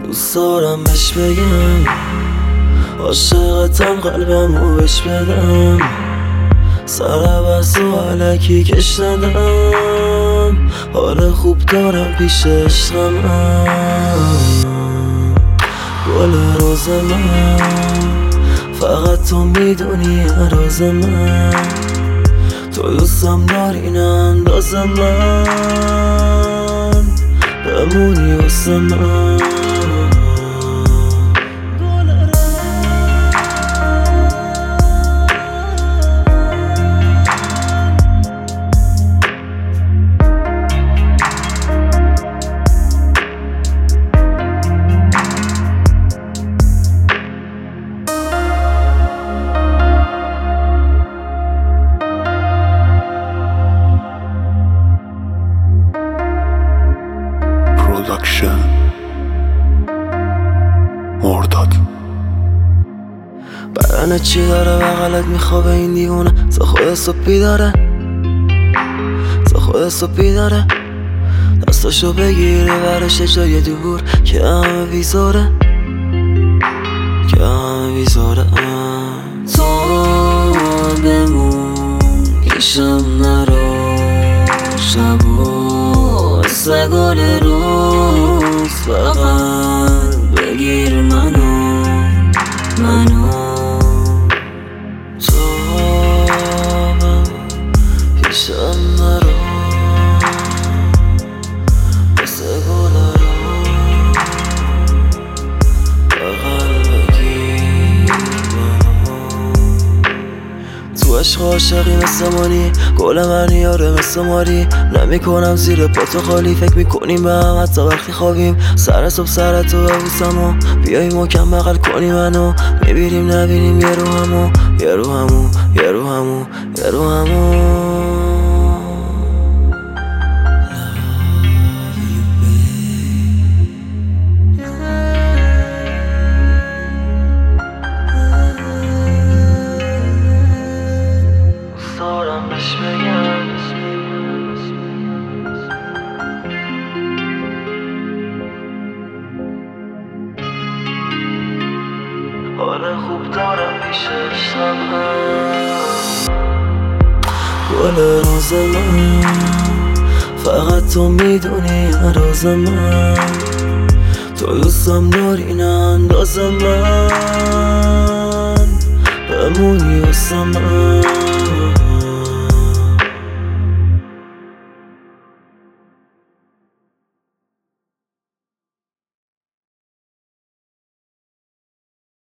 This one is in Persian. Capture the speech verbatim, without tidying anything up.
دوست دارم بهش بگم عاشقتم، قلبمو بهش بدم، سر بس و علکی کش ندم، حال خوب دارم پیش عشقم. گل روز من فقط تو میدونی راز من، تو دوستم داری نه انداز من، بمونی واسه من. پروداکشن مرداد. بدن چی داره بغلت میخوابه این دیوونه، تا خود صبحی داره، تا خود صبحی داره، دستاشو بگیره برش جای دور که همه بیزاره، که همه بیزاره. تو بمون پیشم نرو، شبو مثل گل روز فقط بگیر منو، منو. تو بمون پیشم نرو، مثل گل روز فقط بگیر منو. تو عشق عاشقی مثل مانی، گل منی یاره مثل ماری، نمیکنم زیر پاتو خالی، فکر میکنیم به هم حتی وقتی خوابیم، سر صبح سر تو ببوسم و بیایی محکم بغل کنی منو، میبینیم نبینیم یه رو همو، یه رو همو، یه رو همو، یه رو همو. دارم بهش بگم حال خوب دارم پیش عشقم. گل روز من فقط تو میدونی راز من، تو دوستم داری نه انداز من، بمونی واسه من.